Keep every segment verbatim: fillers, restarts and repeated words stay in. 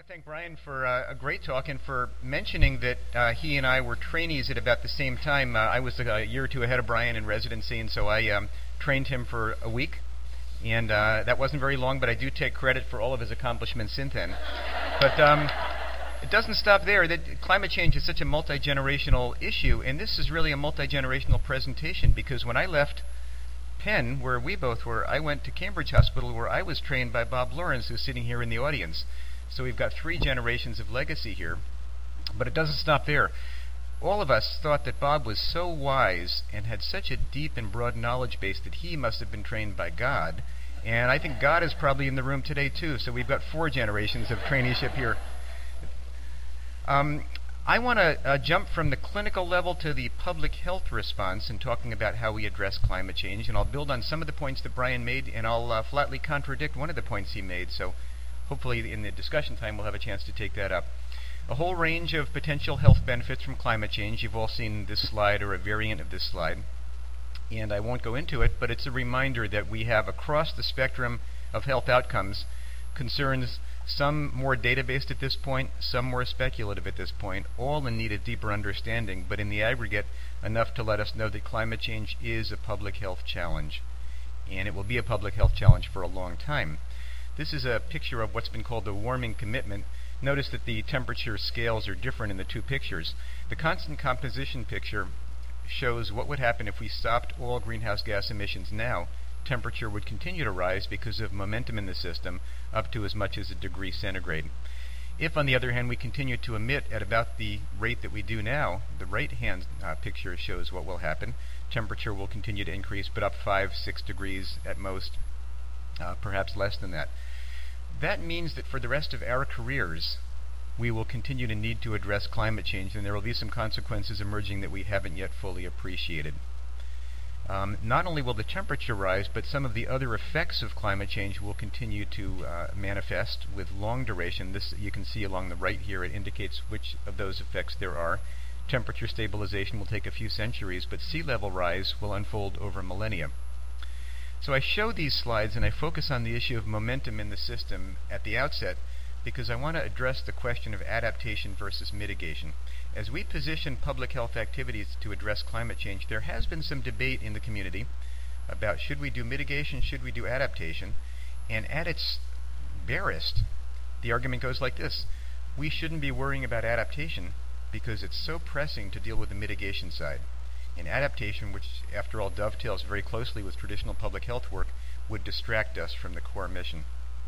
to thank Brian for uh, a great talk and for mentioning that uh, he and I were trainees at about the same time. Uh, I was a year or two ahead of Brian in residency, and so I um, trained him for a week. And uh, that wasn't very long, but I do take credit for all of his accomplishments since then. But um, it doesn't stop there. That climate change is such a multi-generational issue, and this is really a multi-generational presentation, because when I left Penn, where we both were, I went to Cambridge Hospital, where I was trained by Bob Lawrence, who's sitting here in the audience. So we've got three generations of legacy here. But it doesn't stop there. All of us thought that Bob was so wise and had such a deep and broad knowledge base that he must have been trained by God. And I think God is probably in the room today, too. So we've got four generations of traineeship here. Um, I want to uh, jump from the clinical level to the public health response in talking about how we address climate change. And I'll build on some of the points that Brian made, and I'll uh, flatly contradict one of the points he made. So hopefully in the discussion time we'll have a chance to take that up. A whole range of potential health benefits from climate change. You've all seen this slide or a variant of this slide. And I won't go into it, but it's a reminder that we have across the spectrum of health outcomes concerns, some more data-based at this point, some more speculative at this point, all in need of deeper understanding, but in the aggregate enough to let us know that climate change is a public health challenge. And it will be a public health challenge for a long time. This is a picture of what's been called the warming commitment. Notice that the temperature scales are different in the two pictures. The constant composition picture shows what would happen if we stopped all greenhouse gas emissions now. Temperature would continue to rise because of momentum in the system up to as much as a degree centigrade. If, on the other hand, we continue to emit at about the rate that we do now, the right-hand uh, picture shows what will happen. Temperature will continue to increase, but up five, six degrees at most, uh, perhaps less than that. That means that for the rest of our careers, we will continue to need to address climate change, and there will be some consequences emerging that we haven't yet fully appreciated. Um, not only will the temperature rise, but some of the other effects of climate change will continue to uh, manifest with long duration. This you can see along the right here. It indicates which of those effects there are. Temperature stabilization will take a few centuries, but sea level rise will unfold over millennia. So I show these slides and I focus on the issue of momentum in the system at the outset because I want to address the question of adaptation versus mitigation. As we position public health activities to address climate change, there has been some debate in the community about should we do mitigation, should we do adaptation, and at its barest, the argument goes like this: we shouldn't be worrying about adaptation because it's so pressing to deal with the mitigation side. And adaptation, which after all dovetails very closely with traditional public health work, would distract us from the core mission.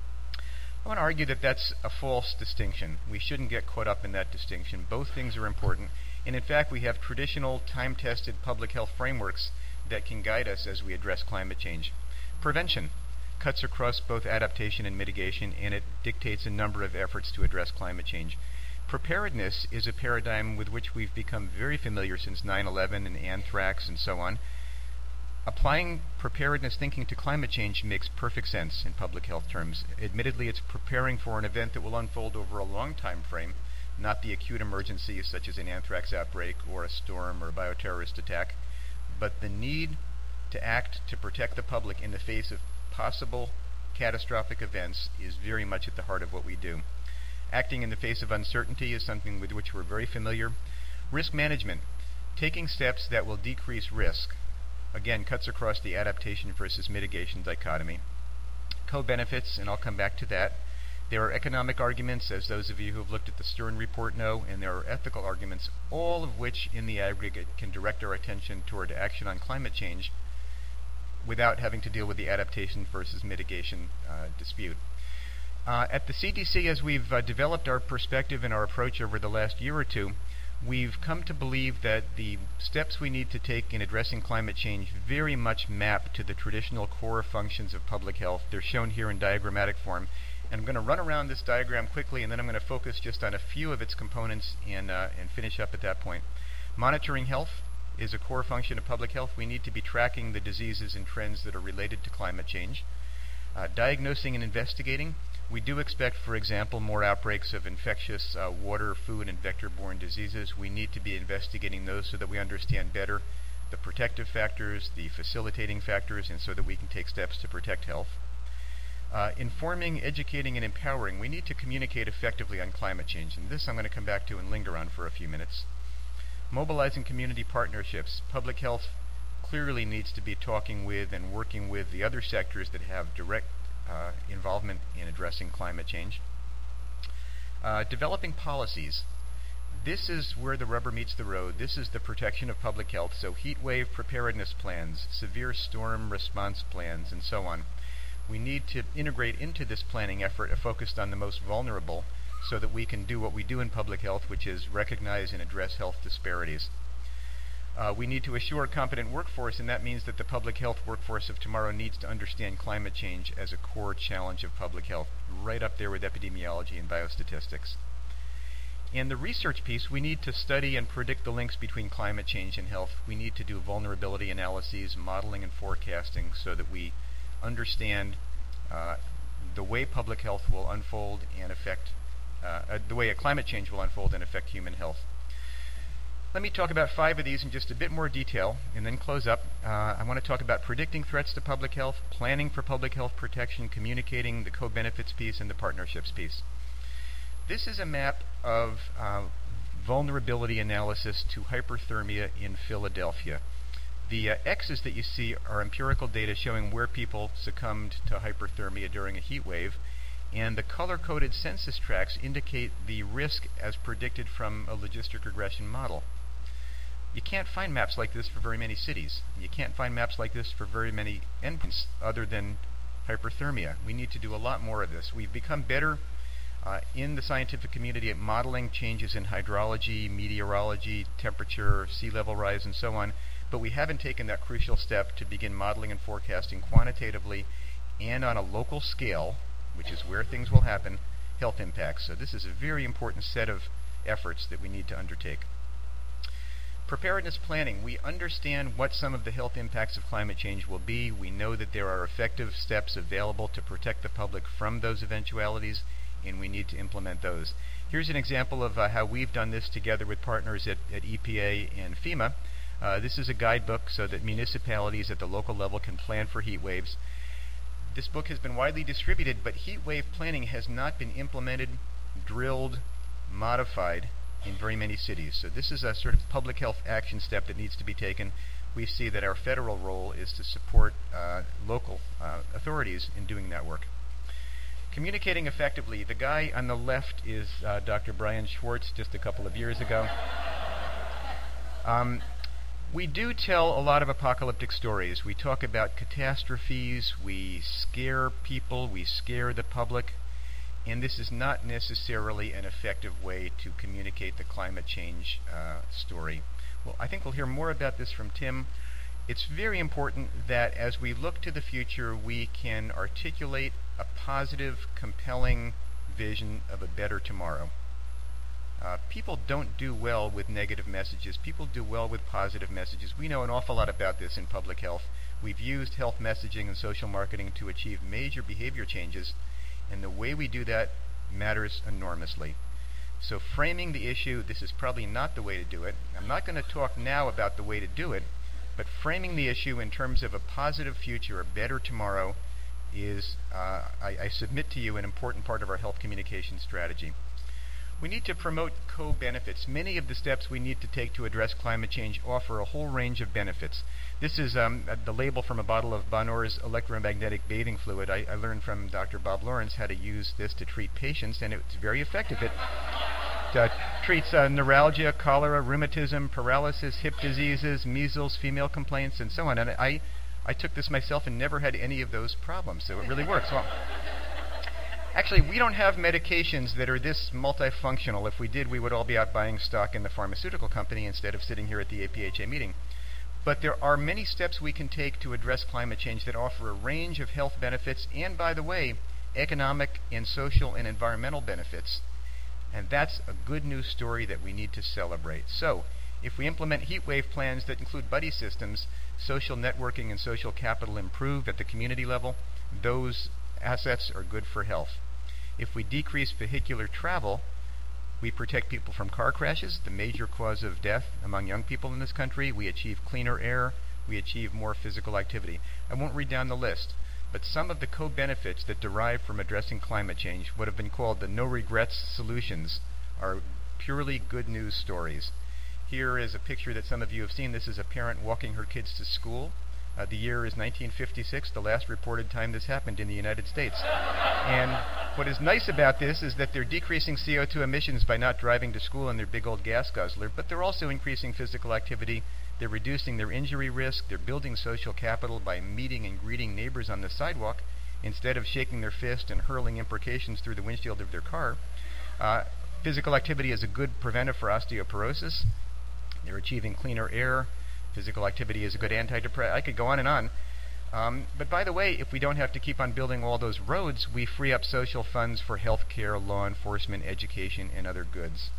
I want to argue that that's a false distinction. We shouldn't get caught up in that distinction. Both things are important, and in fact we have traditional time-tested public health frameworks that can guide us as we address climate change. Prevention cuts across both adaptation and mitigation, and it dictates a number of efforts to address climate change. Preparedness is a paradigm with which we've become very familiar since nine eleven and anthrax and so on. Applying preparedness thinking to climate change makes perfect sense in public health terms. Admittedly, it's preparing for an event that will unfold over a long time frame, not the acute emergencies such as an anthrax outbreak or a storm or a bioterrorist attack, but the need to act to protect the public in the face of possible catastrophic events is very much at the heart of what we do. Acting in the face of uncertainty is something with which we're very familiar. Risk management, taking steps that will decrease risk, again, cuts across the adaptation versus mitigation dichotomy. Co-benefits, and I'll come back to that. There are economic arguments, as those of you who have looked at the Stern report know, and there are ethical arguments, all of which in the aggregate can direct our attention toward action on climate change without having to deal with the adaptation versus mitigation uh, dispute. Uh, at the C D C, as we've uh, developed our perspective and our approach over the last year or two, we've come to believe that the steps we need to take in addressing climate change very much map to the traditional core functions of public health. They're shown here in diagrammatic form. And I'm going to run around this diagram quickly, and then I'm going to focus just on a few of its components and, uh, and finish up at that point. Monitoring health is a core function of public health. We need to be tracking the diseases and trends that are related to climate change. Uh, diagnosing and investigating. We do expect, for example, more outbreaks of infectious uh, water, food, and vector-borne diseases. We need to be investigating those so that we understand better the protective factors, the facilitating factors, and so that we can take steps to protect health. Uh, informing, educating, and empowering. We need to communicate effectively on climate change, and this I'm going to come back to and linger on for a few minutes. Mobilizing community partnerships. Public health clearly needs to be talking with and working with the other sectors that have direct uh, involvement in addressing climate change. Uh, developing policies. This is where the rubber meets the road. This is the protection of public health. So heat wave preparedness plans, severe storm response plans, and so on. We need to integrate into this planning effort a focus on the most vulnerable so that we can do what we do in public health, which is recognize and address health disparities. Uh, we need to assure a competent workforce, and that means that the public health workforce of tomorrow needs to understand climate change as a core challenge of public health, right up there with epidemiology and biostatistics. In the research piece, we need to study and predict the links between climate change and health. We need to do vulnerability analyses, modeling, and forecasting so that we understand uh, the way public health will unfold and affect, uh, uh, the way a climate change will unfold and affect human health. Let me talk about five of these in just a bit more detail and then close up. Uh, I want to talk about predicting threats to public health, planning for public health protection, communicating, the co-benefits piece, and the partnerships piece. This is a map of uh, vulnerability analysis to hyperthermia in Philadelphia. The uh, X's that you see are empirical data showing where people succumbed to hyperthermia during a heat wave, and the color-coded census tracts indicate the risk as predicted from a logistic regression model. You can't find maps like this for very many cities. You can't find maps like this for very many endpoints other than hyperthermia. We need to do a lot more of this. We've become better uh, in the scientific community at modeling changes in hydrology, meteorology, temperature, sea level rise, and so on, but we haven't taken that crucial step to begin modeling and forecasting quantitatively and on a local scale, which is where things will happen, health impacts. So this is a very important set of efforts that we need to undertake. Preparedness planning. We understand what some of the health impacts of climate change will be. We know that there are effective steps available to protect the public from those eventualities, and we need to implement those. Here's an example of uh, how we've done this together with partners at, at E P A and FEMA. Uh, this is a guidebook so that municipalities at the local level can plan for heat waves. This book has been widely distributed, but heat wave planning has not been implemented, drilled, modified in very many cities. So this is a sort of public health action step that needs to be taken. We see that our federal role is to support uh, local uh, authorities in doing that work. Communicating effectively. The guy on the left is uh, Doctor Brian Schwartz, just a couple of years ago. Um, We do tell a lot of apocalyptic stories. We talk about catastrophes, we scare people, we scare the public, and this is not necessarily an effective way to communicate the climate change uh, story. Well, I think we'll hear more about this from Tim. It's very important that as we look to the future, we can articulate a positive, compelling vision of a better tomorrow. Uh, people don't do well with negative messages. People do well with positive messages. We know an awful lot about this in public health. We've used health messaging and social marketing to achieve major behavior changes, and the way we do that matters enormously. So framing the issue, this is probably not the way to do it. I'm not going to talk now about the way to do it, but framing the issue in terms of a positive future, a better tomorrow, is, uh, I, I submit to you, an important part of our health communication strategy. We need to promote co-benefits. Many of the steps we need to take to address climate change offer a whole range of benefits. This is um, the label from a bottle of Bonor's electromagnetic bathing fluid. I, I learned from Doctor Bob Lawrence how to use this to treat patients, and it's very effective. It uh, treats uh, neuralgia, cholera, rheumatism, paralysis, hip diseases, measles, female complaints, and so on. And I, I took this myself and never had any of those problems, so it really works. Well, actually, we don't have medications that are this multifunctional. If we did, we would all be out buying stock in the pharmaceutical company instead of sitting here at the A P H A meeting. But there are many steps we can take to address climate change that offer a range of health benefits and, by the way, economic and social and environmental benefits. And that's a good news story that we need to celebrate. So, if we implement heat wave plans that include buddy systems, social networking and social capital improve at the community level. Those assets are good for health. If we decrease vehicular travel, we protect people from car crashes, the major cause of death among young people in this country. We achieve cleaner air. We achieve more physical activity. I won't read down the list. but some of the co-benefits that derive from addressing climate change, what have been called the no-regrets solutions, are purely good news stories. Here is a picture that some of you have seen. This is a parent walking her kids to school. Uh, the year is nineteen fifty-six, the last reported time this happened in the United States. And what is nice about this is that they're decreasing C O two emissions by not driving to school in their big old gas guzzler, but they're also increasing physical activity. They're reducing their injury risk. They're building social capital by meeting and greeting neighbors on the sidewalk instead of shaking their fist and hurling imprecations through the windshield of their car. Uh, physical activity is a good preventive for osteoporosis. They're achieving cleaner air. Physical activity is a good antidepressant. I could go on and on. Um, but by the way, if we don't have to keep on building all those roads, we free up social funds for health care, law enforcement, education, and other goods.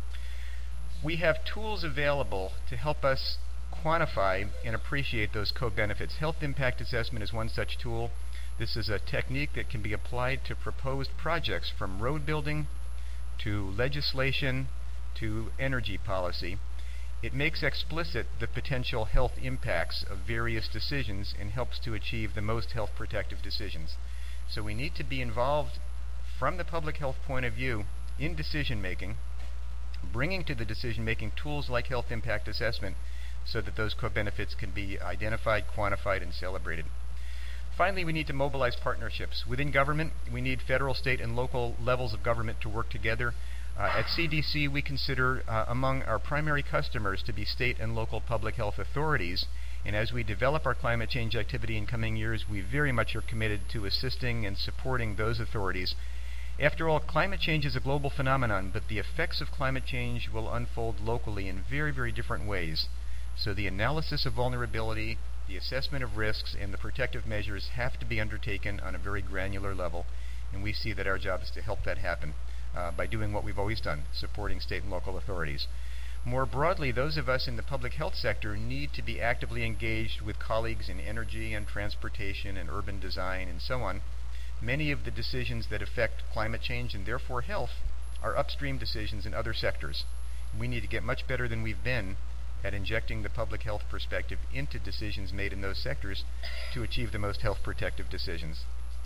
We have tools available to help us quantify and appreciate those co-benefits. Health impact assessment is one such tool. This is a technique that can be applied to proposed projects, from road building to legislation to energy policy. It makes explicit the potential health impacts of various decisions and helps to achieve the most health protective decisions. So we need to be involved from the public health point of view in decision making, bringing to the decision making tools like health impact assessment so that those co-benefits can be identified, quantified, and celebrated. Finally, we need to mobilize partnerships. Within government, we need federal, state, and local levels of government to work together. Uh, at C D C, we consider uh, among our primary customers to be state and local public health authorities, and as we develop our climate change activity in coming years, we very much are committed to assisting and supporting those authorities. After all, climate change is a global phenomenon, but the effects of climate change will unfold locally in very, very different ways. So the analysis of vulnerability, the assessment of risks, and the protective measures have to be undertaken on a very granular level, and we see that our job is to help that happen. Uh, by doing what we've always done, supporting state and local authorities. More broadly, those of us in the public health sector need to be actively engaged with colleagues in energy and transportation and urban design and so on. Many of the decisions that affect climate change and therefore health are upstream decisions in other sectors. We need to get much better than we've been at injecting the public health perspective into decisions made in those sectors to achieve the most health protective decisions.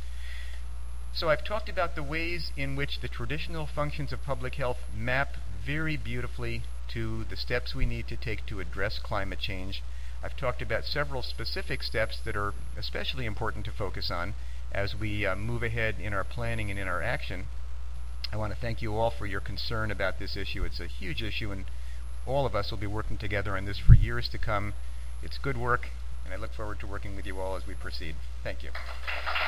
So I've talked about the ways in which the traditional functions of public health map very beautifully to the steps we need to take to address climate change. I've talked about several specific steps that are especially important to focus on as we uh, move ahead in our planning and in our action. I want to thank you all for your concern about this issue. It's a huge issue, and all of us will be working together on this for years to come. It's good work, and I look forward to working with you all as we proceed. Thank you.